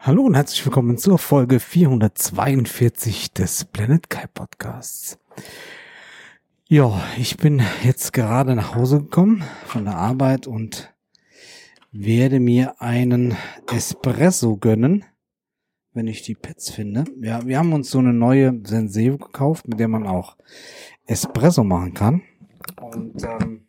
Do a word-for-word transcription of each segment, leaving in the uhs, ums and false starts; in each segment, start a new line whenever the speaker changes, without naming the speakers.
Hallo und herzlich willkommen zur Folge vierhundertzweiundvierzig des Planet Kai Podcasts. Ja, ich bin jetzt gerade nach Hause gekommen von der Arbeit und werde mir einen Espresso gönnen, wenn ich die Pads finde. Ja, wir haben uns so eine neue Senseo gekauft, mit der man auch Espresso machen kann. Und ähm,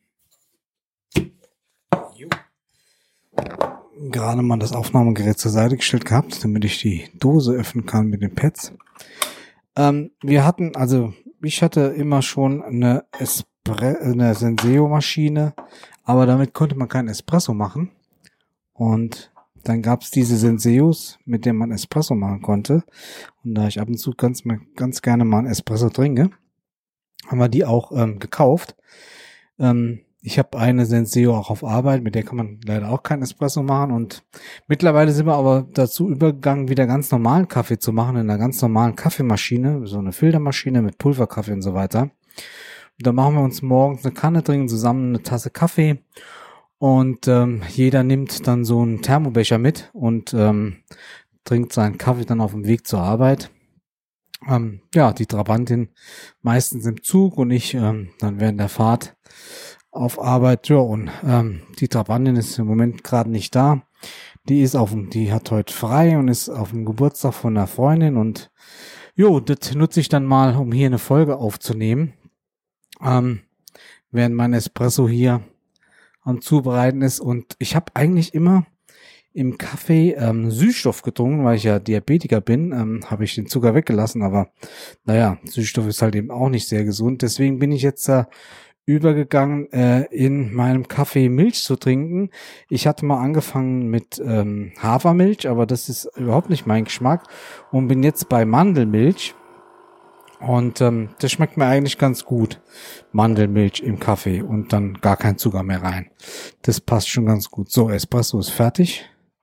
gerade mal das Aufnahmegerät zur Seite gestellt gehabt, damit ich die Dose öffnen kann mit den Pads. Ähm, wir hatten, also ich hatte immer schon eine, Espre- eine Senseo-Maschine, aber damit konnte man keinen Espresso machen. Und dann gab es diese Senseos, mit denen man Espresso machen konnte. Und da ich ab und zu ganz, ganz gerne mal einen Espresso trinke, haben wir die auch ähm, gekauft. Ähm, Ich habe eine Senseo auch auf Arbeit, mit der kann man leider auch keinen Espresso machen und mittlerweile sind wir aber dazu übergegangen, wieder ganz normalen Kaffee zu machen, in einer ganz normalen Kaffeemaschine, so eine Filtermaschine mit Pulverkaffee und so weiter. Und da machen wir uns morgens eine Kanne, trinken zusammen eine Tasse Kaffee und ähm, jeder nimmt dann so einen Thermobecher mit und ähm, trinkt seinen Kaffee dann auf dem Weg zur Arbeit. Ähm, ja, die Trabantin meistens im Zug und ich ähm, dann während der Fahrt auf Arbeit. Ja, und ähm, die Trabantin ist im Moment gerade nicht da. Die ist auf dem, die hat heute frei und ist auf dem Geburtstag von einer Freundin und jo, das nutze ich dann mal, um hier eine Folge aufzunehmen, ähm, während mein Espresso hier am Zubereiten ist. Und ich habe eigentlich immer im Kaffee ähm, Süßstoff getrunken, weil ich ja Diabetiker bin, ähm, habe ich den Zucker weggelassen, aber naja, Süßstoff ist halt eben auch nicht sehr gesund. Deswegen bin ich jetzt äh, übergegangen, äh, in meinem Kaffee Milch zu trinken. Ich hatte mal angefangen mit ähm, Hafermilch, aber das ist überhaupt nicht mein Geschmack und bin jetzt bei Mandelmilch und ähm, das schmeckt mir eigentlich ganz gut. Mandelmilch im Kaffee und dann gar kein Zucker mehr rein. Das passt schon ganz gut. So, Espresso ist fertig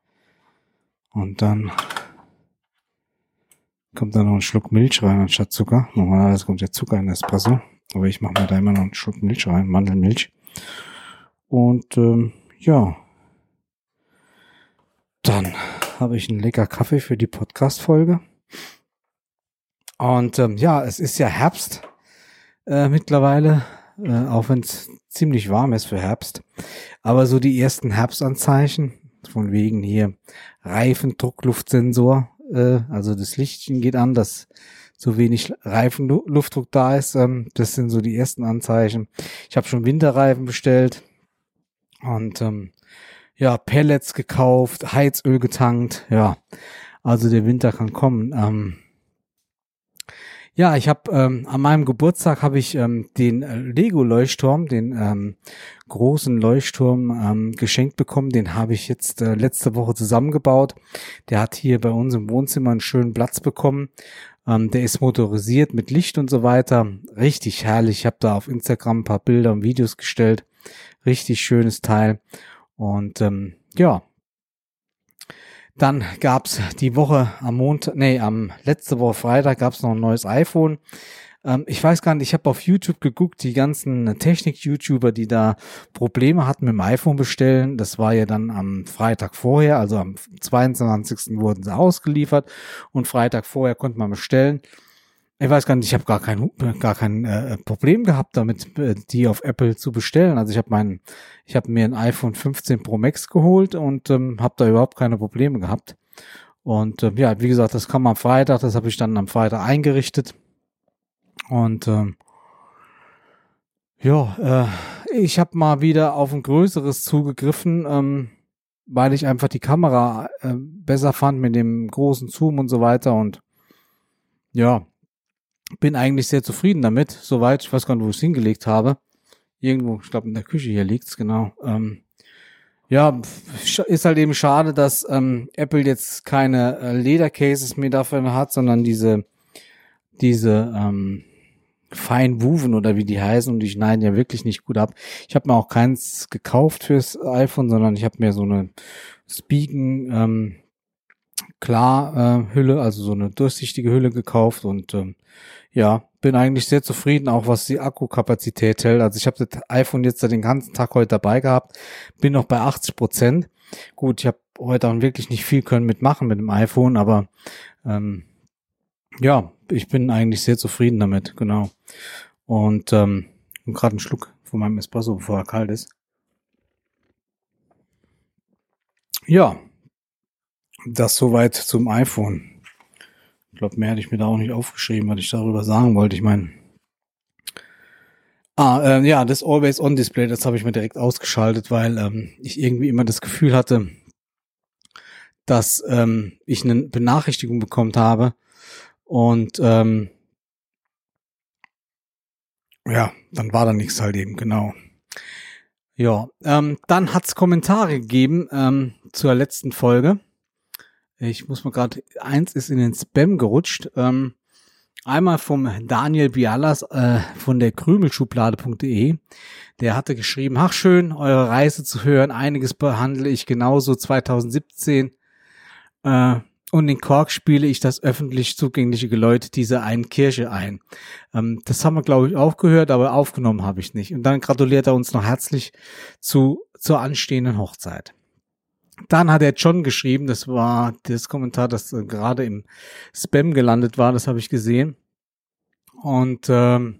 und dann kommt da noch ein Schluck Milch rein anstatt Zucker. Normalerweise kommt ja Zucker in Espresso. Aber ich mache mir da immer noch einen Schluck Milch rein, Mandelmilch. Und ähm, ja, dann habe ich einen lecker Kaffee für die Podcast-Folge. Und ähm, ja, es ist ja Herbst äh, mittlerweile, äh, auch wenn es ziemlich warm ist für Herbst. Aber so die ersten Herbstanzeichen, von wegen hier Reifendruckluftsensor, äh, also das Lichtchen geht an, das so wenig Reifenluftdruck da ist. Ähm, das sind so die ersten Anzeichen. Ich habe schon Winterreifen bestellt und ähm, ja, Pellets gekauft, Heizöl getankt. Ja, also der Winter kann kommen. Ähm, ja, ich habe ähm, an meinem Geburtstag habe ich ähm, den äh, Lego-Leuchtturm, den ähm, großen Leuchtturm ähm, geschenkt bekommen. Den habe ich jetzt äh, letzte Woche zusammengebaut. Der hat hier bei uns im Wohnzimmer einen schönen Platz bekommen. Ähm, der ist motorisiert mit Licht und so weiter. Richtig herrlich. Ich habe da auf Instagram ein paar Bilder und Videos gestellt. Richtig schönes Teil. Und ähm, ja, dann gab's die Woche am Montag, nee, am letzte Woche Freitag gab's noch ein neues iPhone. Ähm, ich weiß gar nicht, ich habe auf YouTube geguckt, die ganzen Technik-YouTuber, die da Probleme hatten mit dem iPhone bestellen. Das war ja dann am Freitag vorher, also am zweiundzwanzigsten wurden sie ausgeliefert und Freitag vorher konnte man bestellen. Ich weiß gar nicht, ich habe gar kein gar kein äh, Problem gehabt damit, äh, die auf Apple zu bestellen. Also ich habe meinen, ich habe mir ein iPhone fünfzehn Pro Max geholt und ähm, habe da überhaupt keine Probleme gehabt. Und äh, ja, wie gesagt, das kam am Freitag, das habe ich dann am Freitag eingerichtet. Und ähm, ja, äh, ich habe mal wieder auf ein größeres zugegriffen, ähm, weil ich einfach die Kamera äh, besser fand mit dem großen Zoom und so weiter. Und ja, bin eigentlich sehr zufrieden damit, soweit. Ich weiß gar nicht, wo ich es hingelegt habe. Irgendwo, ich glaube in der Küche hier liegt's, genau. Ähm, ja, ist halt eben schade, dass ähm, Apple jetzt keine äh, Ledercases mehr dafür hat, sondern diese diese ähm, Fine Woven oder wie die heißen und die schneiden ja wirklich nicht gut ab. Ich habe mir auch keins gekauft fürs iPhone, sondern ich habe mir so eine Spigen ähm, klar äh, Hülle, also so eine durchsichtige Hülle gekauft und ähm, ja, bin eigentlich sehr zufrieden, auch was die Akkukapazität hält. Also ich habe das iPhone jetzt den ganzen Tag heute dabei gehabt, bin noch bei achtzig Prozent gut, ich habe heute auch wirklich nicht viel können mitmachen mit dem iPhone, aber ähm, ja, ich bin eigentlich sehr zufrieden damit, genau. Und ähm, gerade einen Schluck von meinem Espresso, bevor er kalt ist. Ja, das soweit zum iPhone. Ich glaube, mehr hätte ich mir da auch nicht aufgeschrieben, was ich darüber sagen wollte. Ich meine, ah, äh, ja, das Always-On-Display, das habe ich mir direkt ausgeschaltet, weil ähm, ich irgendwie immer das Gefühl hatte, dass ähm, ich eine Benachrichtigung bekommen habe und ähm, ja, dann war da nichts halt eben, genau. Ja, ähm, dann hat's Kommentare gegeben ähm, zur letzten Folge. Ich muss mal gerade, eins ist in den Spam gerutscht. Ähm, einmal vom Daniel Bialas äh, von der krümelschublade punkt de. Der hatte geschrieben, ach schön, eure Reise zu hören. Einiges behandle ich genauso zwanzig siebzehn. Äh, und in Kork spiele ich das öffentlich zugängliche Geläut dieser einen Kirche ein. Ähm, das haben wir, glaube ich, auch gehört, aber aufgenommen habe ich nicht. Und dann gratuliert er uns noch herzlich zu zur anstehenden Hochzeit. Dann hat er John geschrieben, das war das Kommentar, das äh, gerade im Spam gelandet war, das habe ich gesehen. Und ähm,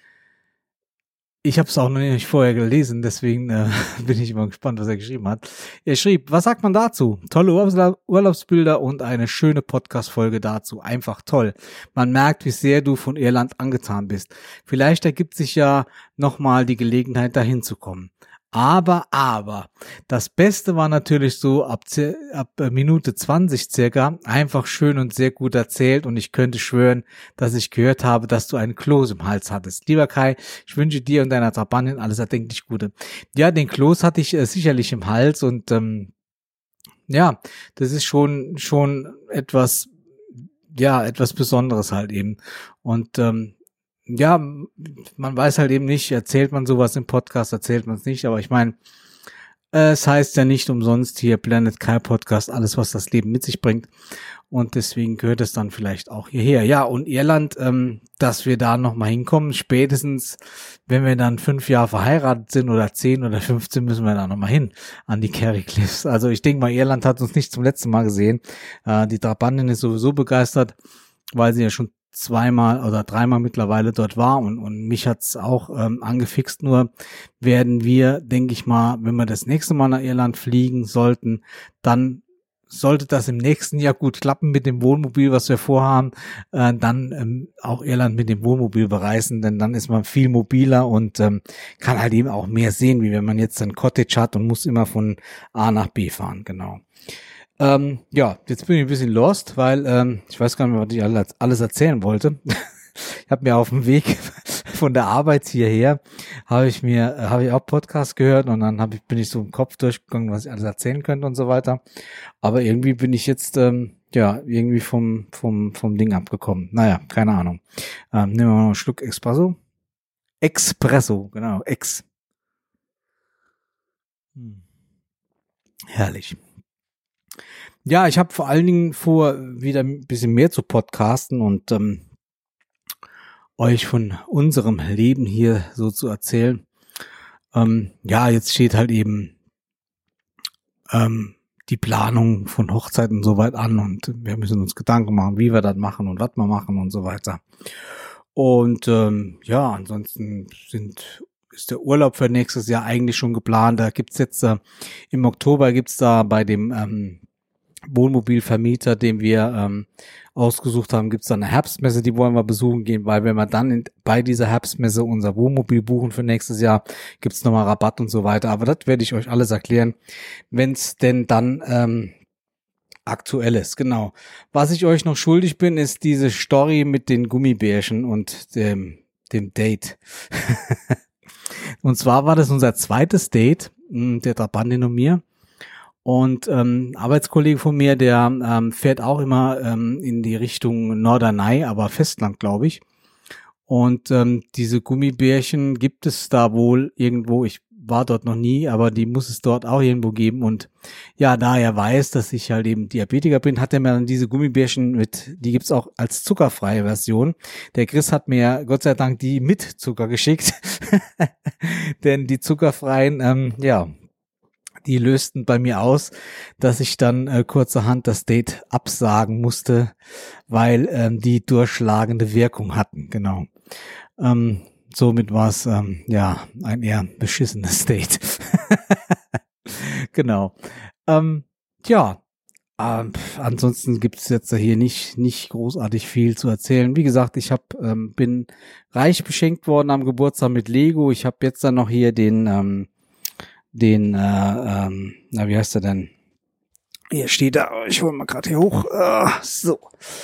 ich habe es auch noch nicht vorher gelesen, deswegen äh, bin ich immer gespannt, was er geschrieben hat. Er schrieb, was sagt man dazu? Tolle Urlaubs- Urlaubsbilder und eine schöne Podcast-Folge dazu. Einfach toll. Man merkt, wie sehr du von Irland angetan bist. Vielleicht ergibt sich ja nochmal die Gelegenheit, dahin zu kommen. Aber, aber, das Beste war natürlich so ab, ab Minute zwanzig circa, einfach schön und sehr gut erzählt und ich könnte schwören, dass ich gehört habe, dass du einen Kloß im Hals hattest. Lieber Kai, ich wünsche dir und deiner Trabantin alles erdenklich Gute. Ja, den Kloß hatte ich äh, sicherlich im Hals und ähm, ja, das ist schon, schon etwas, ja, etwas Besonderes halt eben. Und ähm, ja, man weiß halt eben nicht, erzählt man sowas im Podcast, erzählt man es nicht, aber ich meine, äh, es heißt ja nicht umsonst hier Planet Kai Podcast, alles was das Leben mit sich bringt und deswegen gehört es dann vielleicht auch hierher. Ja, und Irland, ähm, dass wir da nochmal hinkommen, spätestens, wenn wir dann fünf Jahre verheiratet sind oder zehn oder fünfzehn, müssen wir da nochmal hin an die Kerry Cliffs. Also ich denke mal, Irland hat uns nicht zum letzten Mal gesehen. Äh, die Trabantin ist sowieso begeistert, weil sie ja schon zweimal oder dreimal mittlerweile dort war und, und mich hat's auch ähm, angefixt. Nur werden wir, denke ich mal, wenn wir das nächste Mal nach Irland fliegen sollten, dann sollte das im nächsten Jahr gut klappen mit dem Wohnmobil, was wir vorhaben, äh, dann ähm, auch Irland mit dem Wohnmobil bereisen, denn dann ist man viel mobiler und ähm, kann halt eben auch mehr sehen, wie wenn man jetzt ein Cottage hat und muss immer von A nach B fahren, genau. Ähm, ja, jetzt bin ich ein bisschen lost, weil ähm, ich weiß gar nicht mehr, was ich alles, alles erzählen wollte. Ich habe mir auf dem Weg von der Arbeit hierher, habe ich mir, habe ich auch Podcast gehört und dann hab ich, bin ich so im Kopf durchgegangen, was ich alles erzählen könnte und so weiter. Aber irgendwie bin ich jetzt, ähm, ja, irgendwie vom, vom, vom Ding abgekommen. Naja, keine Ahnung. Ähm, nehmen wir mal einen Schluck Espresso. Espresso, genau, Ex. Hm. Herrlich. Ja, ich habe vor allen Dingen vor, wieder ein bisschen mehr zu podcasten und ähm, euch von unserem Leben hier so zu erzählen. Ähm, ja, jetzt steht halt eben ähm, die Planung von Hochzeiten soweit an und wir müssen uns Gedanken machen, wie wir das machen und was wir machen und so weiter. Und ähm, ja, ansonsten sind ist der Urlaub für nächstes Jahr eigentlich schon geplant. Da gibt's jetzt äh, im Oktober gibt's da bei dem ähm, Wohnmobilvermieter, den wir ähm, ausgesucht haben, gibt's da eine Herbstmesse, die wollen wir besuchen gehen, weil wenn wir dann in, bei dieser Herbstmesse unser Wohnmobil buchen für nächstes Jahr, gibt's nochmal Rabatt und so weiter. Aber das werde ich euch alles erklären, wenn's denn dann ähm, aktuell ist. Genau. Was ich euch noch schuldig bin, ist diese Story mit den Gummibärchen und dem, dem Date. Und zwar war das unser zweites Date, der Trabantin und mir. Und ähm, Arbeitskollege von mir, der ähm, fährt auch immer ähm, in die Richtung Norderney, aber Festland, glaube ich. Und ähm, diese Gummibärchen gibt es da wohl irgendwo. Ich war dort noch nie, aber die muss es dort auch irgendwo geben. Und ja, da er weiß, dass ich halt eben Diabetiker bin, hat er mir dann diese Gummibärchen mit, die gibt's auch als zuckerfreie Version. Der Chris hat mir Gott sei Dank die mit Zucker geschickt, denn die zuckerfreien, ähm, ja, die lösten bei mir aus, dass ich dann äh, kurzerhand das Date absagen musste, weil ähm, die durchschlagende Wirkung hatten, genau. Ähm, somit war es ähm, ja ein eher beschissenes Date. Genau. Ähm, ja, ähm, ansonsten gibt es jetzt hier nicht nicht großartig viel zu erzählen. Wie gesagt, ich hab, ähm, bin reich beschenkt worden am Geburtstag mit Lego. Ich habe jetzt dann noch hier den ähm, den, äh, ähm, na wie heißt er denn? Hier steht da, ich hole mal gerade hier hoch. Uh, so.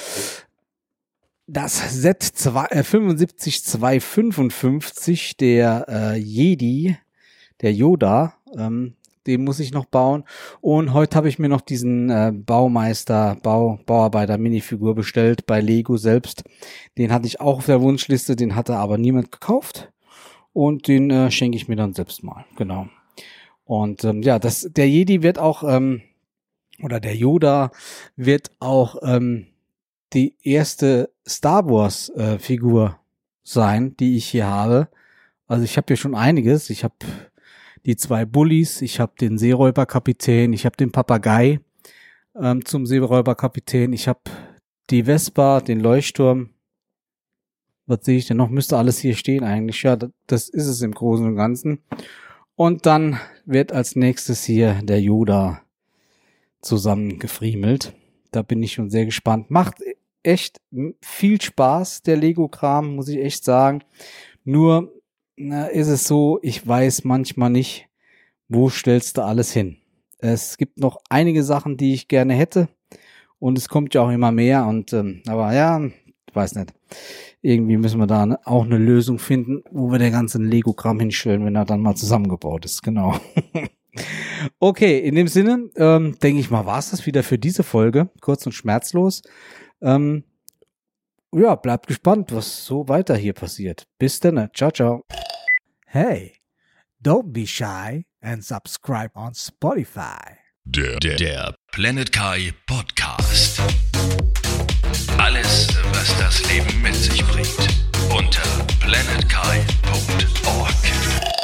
Das Z sieben fünf zwei fünf, der äh, Jedi, der Yoda, ähm, den muss ich noch bauen. Und heute habe ich mir noch diesen äh, Baumeister, Bau, Bauarbeiter Minifigur bestellt bei Lego selbst. Den hatte ich auch auf der Wunschliste, den hatte aber niemand gekauft. Und den äh, schenke ich mir dann selbst mal, genau. Und ähm, ja, das, der Jedi wird auch, ähm, oder der Yoda wird auch ähm, die erste Star Wars äh, Figur sein, die ich hier habe. Also ich habe hier schon einiges. Ich habe die zwei Bullies, ich habe den Seeräuberkapitän, ich habe den Papagei ähm, zum Seeräuberkapitän, ich habe die Vespa, den Leuchtturm. Was sehe ich denn noch? Müsste alles hier stehen eigentlich. Ja, das ist es im Großen und Ganzen. Und dann wird als nächstes hier der Yoda zusammengefriemelt. Da bin ich schon sehr gespannt. Macht echt viel Spaß, der Lego-Kram, muss ich echt sagen. Nur na, ist es so, ich weiß manchmal nicht, wo stellst du alles hin. Es gibt noch einige Sachen, die ich gerne hätte. Und es kommt ja auch immer mehr. Und ähm, aber ja, ich weiß nicht. Irgendwie müssen wir da auch eine Lösung finden, wo wir den ganzen Lego-Kram hinstellen, wenn er dann mal zusammengebaut ist. Genau. Okay, in dem Sinne, ähm, denke ich mal, war es das wieder für diese Folge. Kurz und schmerzlos. Ähm, ja, bleibt gespannt, was so weiter hier passiert. Bis dann. Ciao, ciao.
Hey, don't be shy and subscribe on Spotify.
Der, der, der Planet Kai Podcast. Alles, was das Leben mit sich bringt. Unter planet kai punkt org.